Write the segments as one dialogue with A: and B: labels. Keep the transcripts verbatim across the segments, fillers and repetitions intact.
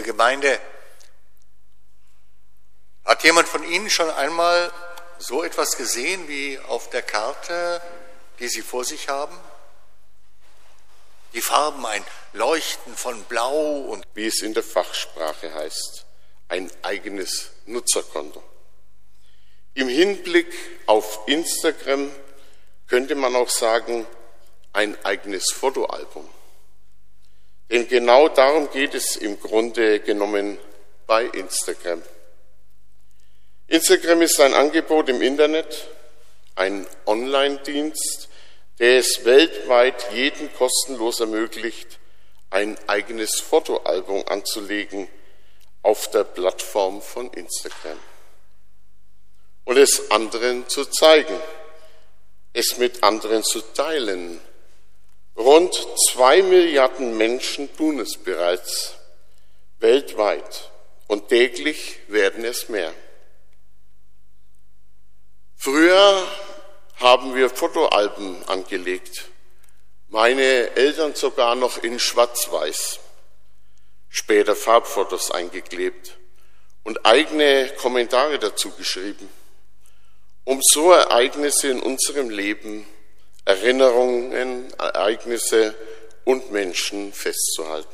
A: liebe Gemeinde, hat jemand von Ihnen schon einmal so etwas gesehen wie auf der Karte, die Sie vor sich haben? Die Farben, ein Leuchten von Blau und,
B: wie es in der Fachsprache heißt, ein eigenes Nutzerkonto. Im Hinblick auf Instagram könnte man auch sagen, ein eigenes Fotoalbum. Denn genau darum geht es im Grunde genommen bei Instagram. Instagram ist ein Angebot im Internet, ein Online-Dienst, der es weltweit jedem kostenlos ermöglicht, ein eigenes Fotoalbum anzulegen auf der Plattform von Instagram und es anderen zu zeigen, es mit anderen zu teilen. Rund zwei Milliarden Menschen tun es bereits weltweit und täglich werden es mehr. Früher haben wir Fotoalben angelegt, meine Eltern sogar noch in Schwarz-Weiß, später Farbfotos eingeklebt und eigene Kommentare dazu geschrieben, um so Ereignisse in unserem Leben, Erinnerungen, Ereignisse und Menschen festzuhalten.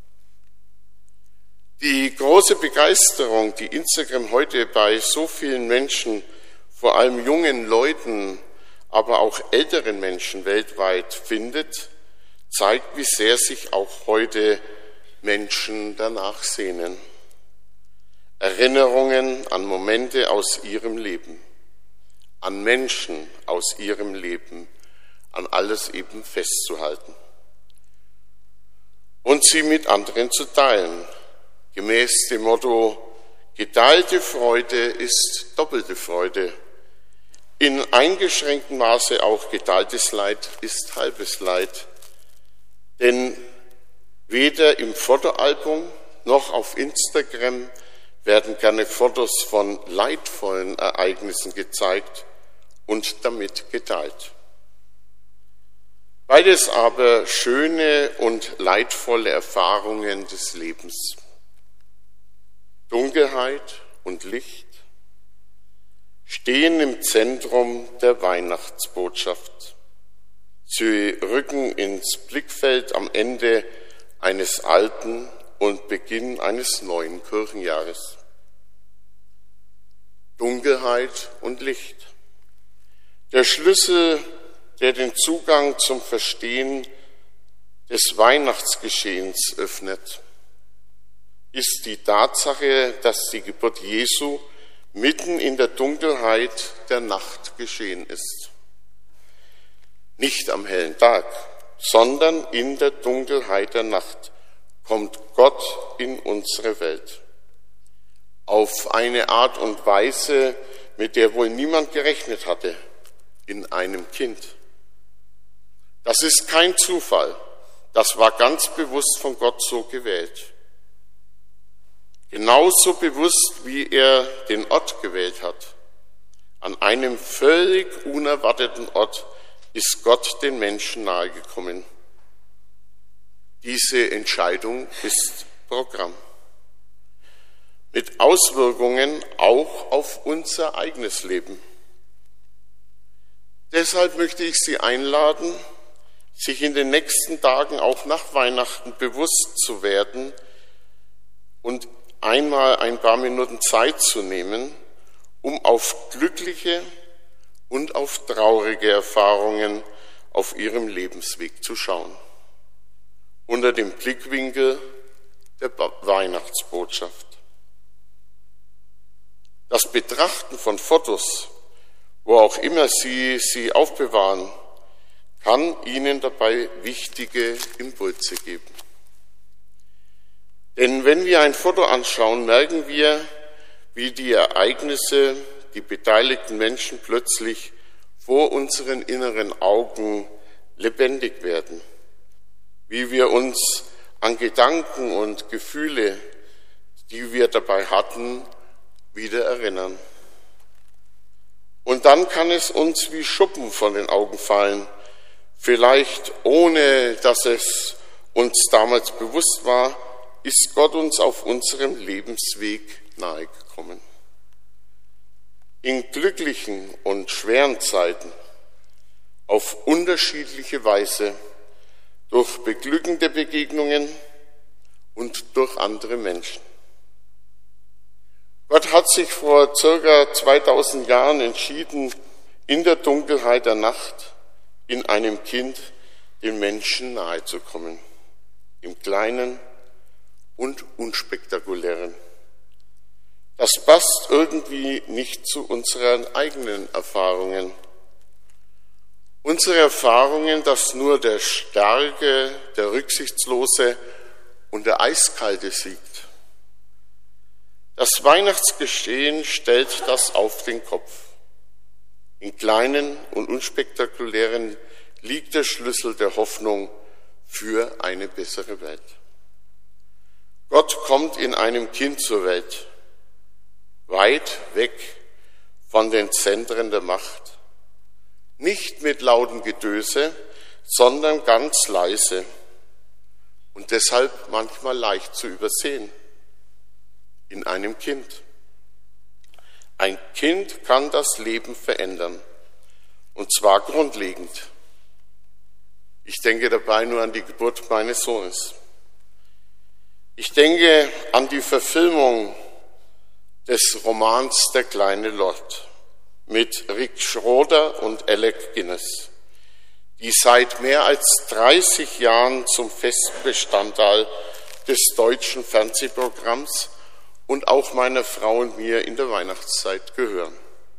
B: Die große Begeisterung, die Instagram heute bei so vielen Menschen, vor allem jungen Leuten, aber auch älteren Menschen weltweit findet, zeigt, wie sehr sich auch heute Menschen danach sehnen. Erinnerungen an Momente aus ihrem Leben, an Menschen aus ihrem Leben, an alles eben festzuhalten und sie mit anderen zu teilen, gemäß dem Motto, geteilte Freude ist doppelte Freude. In eingeschränktem Maße auch geteiltes Leid ist halbes Leid. Denn weder im Fotoalbum noch auf Instagram werden gerne Fotos von leidvollen Ereignissen gezeigt und damit geteilt. Beides aber schöne und leidvolle Erfahrungen des Lebens. Dunkelheit und Licht stehen im Zentrum der Weihnachtsbotschaft. Sie rücken ins Blickfeld am Ende eines alten und Beginn eines neuen Kirchenjahres. Dunkelheit und Licht. Der Schlüssel, der den Zugang zum Verstehen des Weihnachtsgeschehens öffnet, ist die Tatsache, dass die Geburt Jesu mitten in der Dunkelheit der Nacht geschehen ist. Nicht am hellen Tag, sondern in der Dunkelheit der Nacht kommt Gott in unsere Welt. Auf eine Art und Weise, mit der wohl niemand gerechnet hatte, in einem Kind. Das ist kein Zufall, das war ganz bewusst von Gott so gewählt. Genauso bewusst, wie er den Ort gewählt hat. An einem völlig unerwarteten Ort ist Gott den Menschen nahegekommen. Diese Entscheidung ist Programm. Mit Auswirkungen auch auf unser eigenes Leben. Deshalb möchte ich Sie einladen, sich in den nächsten Tagen auch nach Weihnachten bewusst zu werden und einmal ein paar Minuten Zeit zu nehmen, um auf glückliche und auf traurige Erfahrungen auf Ihrem Lebensweg zu schauen. Unter dem Blickwinkel der Weihnachtsbotschaft. Das Betrachten von Fotos, wo auch immer Sie sie aufbewahren, kann Ihnen dabei wichtige Impulse geben. Denn wenn wir ein Foto anschauen, merken wir, wie die Ereignisse, die beteiligten Menschen plötzlich vor unseren inneren Augen lebendig werden. Wie wir uns an Gedanken und Gefühle, die wir dabei hatten, wieder erinnern. Und dann kann es uns wie Schuppen von den Augen fallen, vielleicht ohne dass es uns damals bewusst war, ist Gott uns auf unserem Lebensweg nahegekommen. In glücklichen und schweren Zeiten, auf unterschiedliche Weise, durch beglückende Begegnungen und durch andere Menschen. Gott hat sich vor circa zweitausend Jahren entschieden, in der Dunkelheit der Nacht in einem Kind den Menschen nahezukommen, im Kleinen und Unspektakulären. Das passt irgendwie nicht zu unseren eigenen Erfahrungen. Unsere Erfahrungen, dass nur der Starke, der Rücksichtslose und der Eiskalte siegt. Das Weihnachtsgeschehen stellt das auf den Kopf. In kleinen und unspektakulären liegt der Schlüssel der Hoffnung für eine bessere Welt. Gott kommt in einem Kind zur Welt, weit weg von den Zentren der Macht, nicht mit lautem Gedöse, sondern ganz leise und deshalb manchmal leicht zu übersehen, in einem Kind. Ein Kind kann das Leben verändern, und zwar grundlegend. Ich denke dabei nur an die Geburt meines Sohnes. Ich denke an die Verfilmung des Romans Der kleine Lord mit Rick Schroder und Alec Guinness, die seit mehr als dreißig Jahren zum festen Bestandteil des deutschen Fernsehprogramms und auch meiner Frau und mir in der Weihnachtszeit gehören.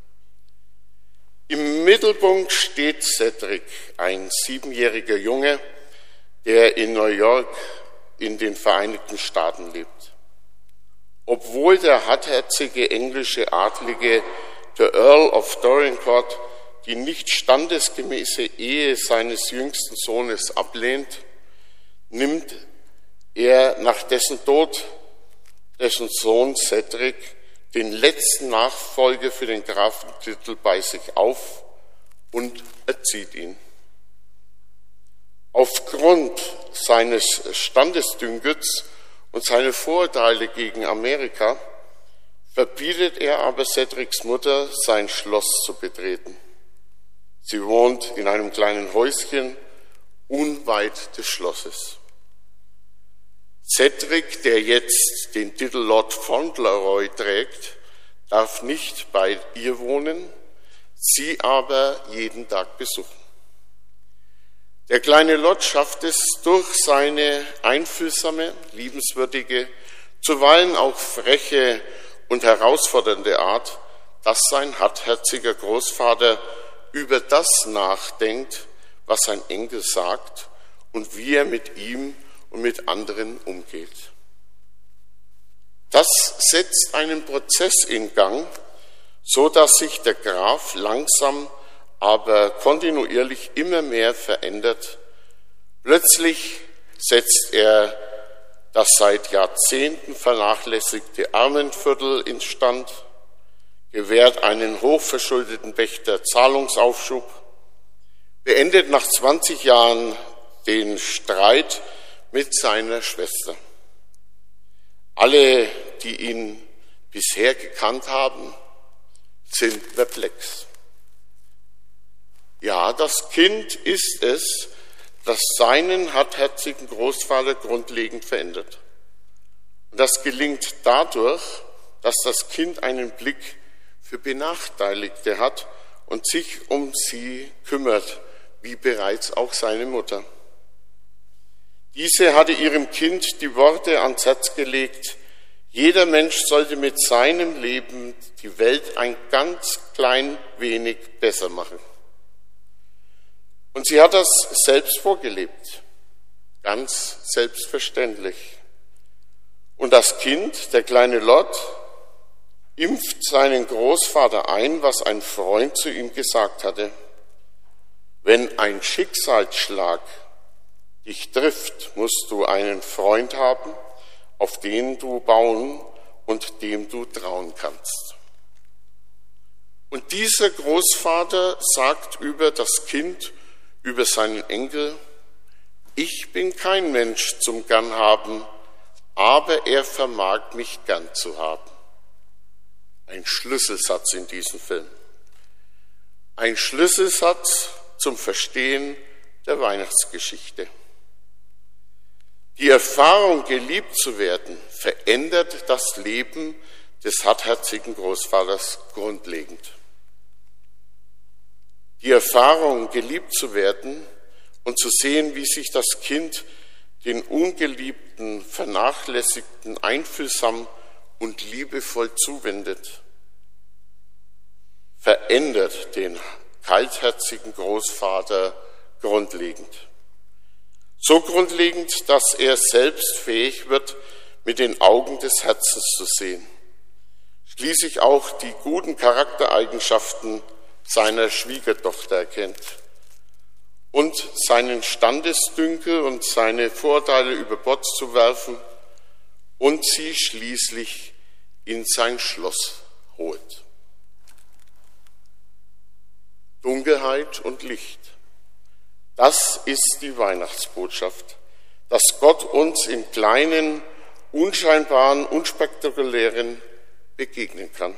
B: Im Mittelpunkt steht Cedric, ein siebenjähriger Junge, der in New York in den Vereinigten Staaten lebt. Obwohl der hartherzige englische Adlige, der Earl of Dorincourt, die nicht standesgemäße Ehe seines jüngsten Sohnes ablehnt, nimmt er nach dessen Tod dessen Sohn Cedric den letzten Nachfolger für den Grafentitel bei sich auf und erzieht ihn. Aufgrund seines Standesdüngels und seiner Vorurteile gegen Amerika verbietet er aber Cedrics Mutter, sein Schloss zu betreten. Sie wohnt in einem kleinen Häuschen unweit des Schlosses. Cedric, der jetzt den Titel Lord Fauntleroy trägt, darf nicht bei ihr wohnen, sie aber jeden Tag besuchen. Der kleine Lord schafft es durch seine einfühlsame, liebenswürdige, zuweilen auch freche und herausfordernde Art, dass sein hartherziger Großvater über das nachdenkt, was sein Enkel sagt und wie er mit ihm und mit anderen umgeht. Das setzt einen Prozess in Gang, so dass sich der Graf langsam, aber kontinuierlich immer mehr verändert. Plötzlich setzt er das seit Jahrzehnten vernachlässigte Armenviertel instand, gewährt einen hochverschuldeten Pächter Zahlungsaufschub, beendet nach zwanzig Jahren den Streit mit seiner Schwester. Alle, die ihn bisher gekannt haben, sind perplex. Ja, das Kind ist es, das seinen hartherzigen Großvater grundlegend verändert. Und das gelingt dadurch, dass das Kind einen Blick für Benachteiligte hat und sich um sie kümmert, wie bereits auch seine Mutter. Diese hatte ihrem Kind die Worte ans Herz gelegt: Jeder Mensch sollte mit seinem Leben die Welt ein ganz klein wenig besser machen. Und sie hat das selbst vorgelebt, ganz selbstverständlich. Und das Kind, der kleine Lord, impft seinen Großvater ein, was ein Freund zu ihm gesagt hatte: Wenn ein Schicksalsschlag dich trifft, musst du einen Freund haben, auf den du bauen und dem du trauen kannst. Und dieser Großvater sagt über das Kind, über seinen Enkel: Ich bin kein Mensch zum Gern haben aber er vermag mich gern zu haben. Ein Schlüsselsatz in diesem Film. Ein Schlüsselsatz zum Verstehen der Weihnachtsgeschichte. Die Erfahrung, geliebt zu werden, verändert das Leben des hartherzigen Großvaters grundlegend. Die Erfahrung, geliebt zu werden und zu sehen, wie sich das Kind den Ungeliebten, Vernachlässigten einfühlsam und liebevoll zuwendet, verändert den kaltherzigen Großvater grundlegend. So grundlegend, dass er selbst fähig wird, mit den Augen des Herzens zu sehen. Schließlich auch die guten Charaktereigenschaften seiner Schwiegertochter erkennt und seinen Standesdünkel und seine Vorteile über Bord zu werfen und sie schließlich in sein Schloss holt. Dunkelheit und Licht. Das ist die Weihnachtsbotschaft, dass Gott uns in kleinen, unscheinbaren, unspektakulären begegnen kann.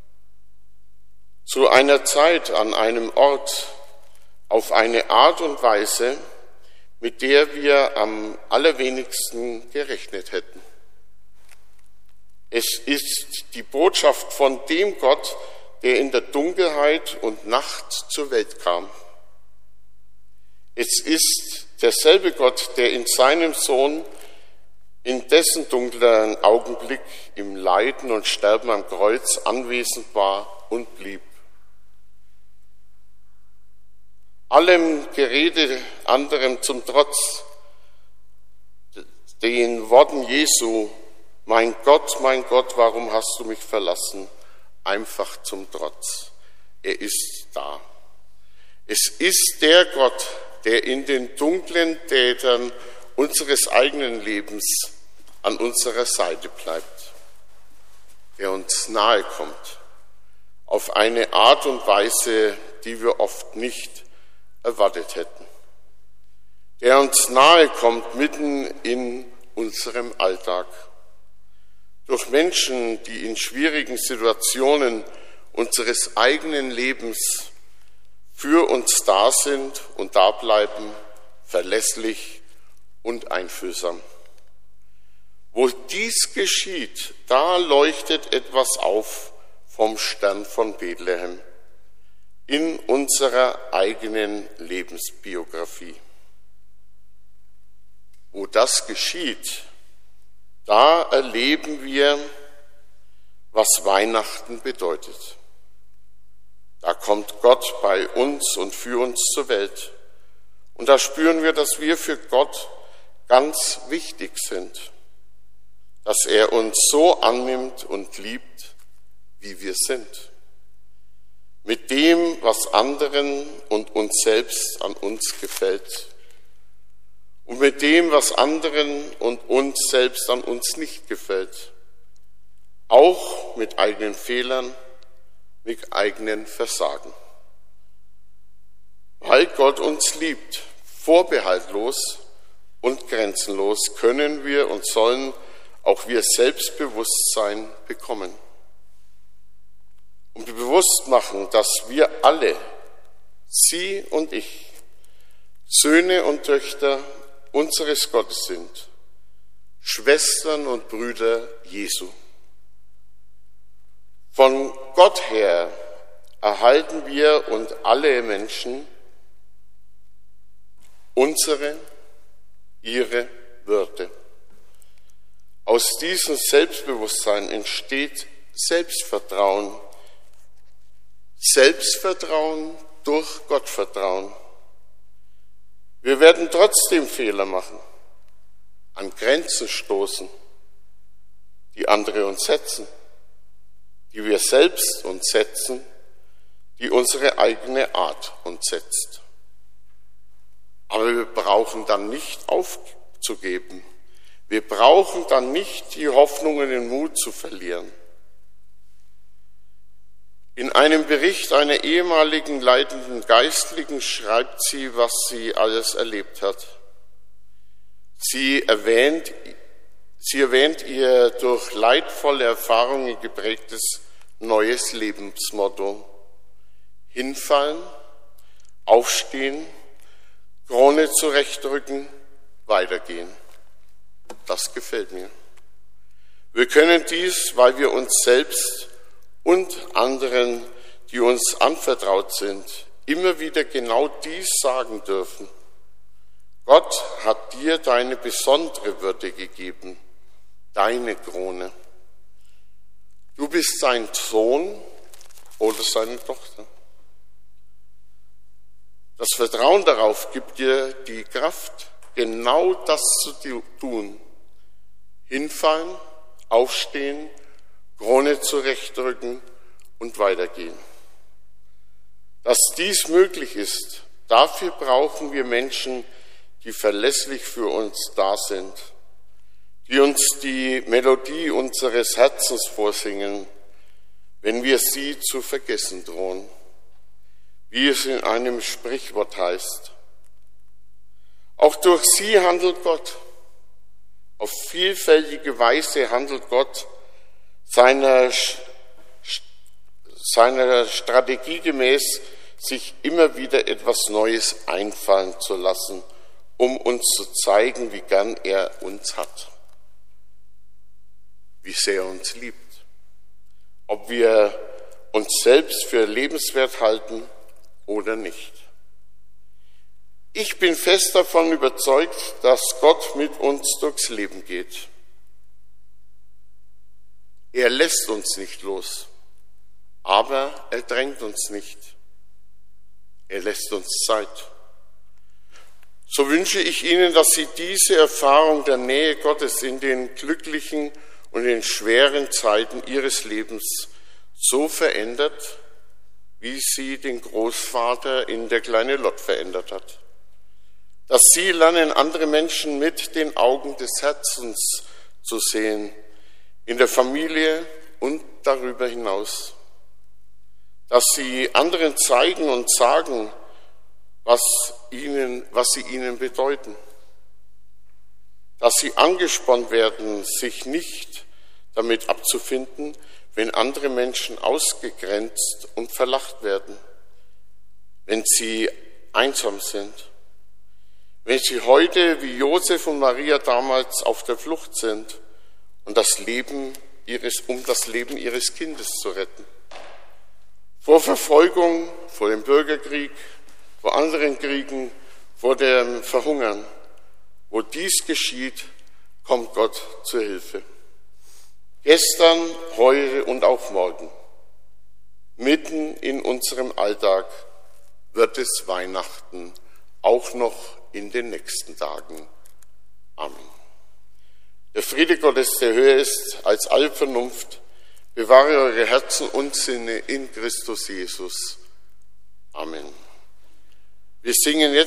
B: Zu einer Zeit, an einem Ort, auf eine Art und Weise, mit der wir am allerwenigsten gerechnet hätten. Es ist die Botschaft von dem Gott, der in der Dunkelheit und Nacht zur Welt kam. Es ist derselbe Gott, der in seinem Sohn in dessen dunklen Augenblick im Leiden und Sterben am Kreuz anwesend war und blieb. Allem Gerede anderem zum Trotz, den Worten Jesu, mein Gott, mein Gott, warum hast du mich verlassen? Einfach zum Trotz. Er ist da. Es ist der Gott, der in den dunklen Tätern unseres eigenen Lebens an unserer Seite bleibt, der uns nahe kommt, auf eine Art und Weise, die wir oft nicht erwartet hätten, der uns nahe kommt mitten in unserem Alltag, durch Menschen, die in schwierigen Situationen unseres eigenen Lebens für uns da sind und da bleiben, verlässlich und einfühlsam. Wo dies geschieht, da leuchtet etwas auf vom Stern von Bethlehem in unserer eigenen Lebensbiografie. Wo das geschieht, da erleben wir, was Weihnachten bedeutet. Da kommt Gott bei uns und für uns zur Welt. Und da spüren wir, dass wir für Gott ganz wichtig sind. Dass er uns so annimmt und liebt, wie wir sind. Mit dem, was anderen und uns selbst an uns gefällt. Und mit dem, was anderen und uns selbst an uns nicht gefällt. Auch mit eigenen Fehlern, mit eigenen Versagen. Weil Gott uns liebt, vorbehaltlos und grenzenlos, können wir und sollen auch wir Selbstbewusstsein bekommen. Und bewusst machen, dass wir alle, Sie und ich, Söhne und Töchter unseres Gottes sind, Schwestern und Brüder Jesu. Von Gott her erhalten wir und alle Menschen unsere, ihre Würde. Aus diesem Selbstbewusstsein entsteht Selbstvertrauen. Selbstvertrauen durch Gottvertrauen. Wir werden trotzdem Fehler machen, an Grenzen stoßen, die andere uns setzen, die wir selbst uns setzen, die unsere eigene Art uns setzt. Aber wir brauchen dann nicht aufzugeben. Wir brauchen dann nicht die Hoffnung und den Mut zu verlieren. In einem Bericht einer ehemaligen leitenden Geistlichen schreibt sie, was sie alles erlebt hat. Sie erwähnt Sie erwähnt ihr durch leidvolle Erfahrungen geprägtes neues Lebensmotto. Hinfallen, aufstehen, Krone zurechtrücken, weitergehen. Das gefällt mir. Wir können dies, weil wir uns selbst und anderen, die uns anvertraut sind, immer wieder genau dies sagen dürfen. Gott hat dir deine besondere Würde gegeben, deine Krone. Du bist sein Sohn oder seine Tochter. Das Vertrauen darauf gibt dir die Kraft, genau das zu tun. Hinfallen, aufstehen, Krone zurechtrücken und weitergehen. Dass dies möglich ist, dafür brauchen wir Menschen, die verlässlich für uns da sind, die uns die Melodie unseres Herzens vorsingen, wenn wir sie zu vergessen drohen, wie es in einem Sprichwort heißt. Auch durch sie handelt Gott. Auf vielfältige Weise handelt Gott seiner, seiner Strategie gemäß, sich immer wieder etwas Neues einfallen zu lassen, um uns zu zeigen, wie gern er uns hat, wie sehr er uns liebt, ob wir uns selbst für lebenswert halten oder nicht. Ich bin fest davon überzeugt, dass Gott mit uns durchs Leben geht. Er lässt uns nicht los, aber er drängt uns nicht. Er lässt uns Zeit. So wünsche ich Ihnen, dass Sie diese Erfahrung der Nähe Gottes in den glücklichen und in schweren Zeiten Ihres Lebens so verändert, wie sie den Großvater in Der kleine Lott verändert hat. Dass Sie lernen, andere Menschen mit den Augen des Herzens zu sehen, in der Familie und darüber hinaus. Dass Sie anderen zeigen und sagen, was, ihnen, was sie ihnen bedeuten. Dass Sie angespornt werden, sich nicht damit abzufinden, wenn andere Menschen ausgegrenzt und verlacht werden, wenn sie einsam sind, wenn sie heute wie Josef und Maria damals auf der Flucht sind und das Leben ihres, um das Leben ihres Kindes zu retten. Vor Verfolgung, vor dem Bürgerkrieg, vor anderen Kriegen, vor dem Verhungern. Wo dies geschieht, kommt Gott zur Hilfe. Gestern, heute und auch morgen, mitten in unserem Alltag, wird es Weihnachten, auch noch in den nächsten Tagen. Amen. Der Friede Gottes, der höher ist als alle Vernunft, bewahre eure Herzen und Sinne in Christus Jesus. Amen. Wir singen jetzt